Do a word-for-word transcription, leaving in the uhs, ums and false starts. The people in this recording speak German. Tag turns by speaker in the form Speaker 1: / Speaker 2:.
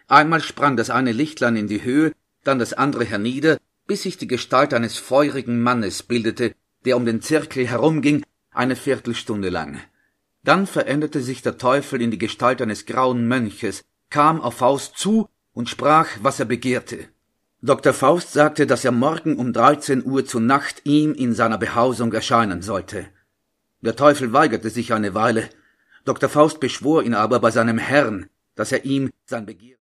Speaker 1: Einmal sprang das eine Lichtlein in die Höhe, dann das andere hernieder, bis sich die Gestalt eines feurigen Mannes bildete, der um den Zirkel herumging, eine Viertelstunde lang. Dann veränderte sich der Teufel in die Gestalt eines grauen Mönches, kam auf Faust zu und sprach, was er begehrte. Doktor Faust sagte, dass er morgen um dreizehn Uhr zu Nacht ihm in seiner Behausung erscheinen sollte. Der Teufel weigerte sich eine Weile. Doktor Faust beschwor ihn aber bei seinem Herrn, dass er ihm sein Begehren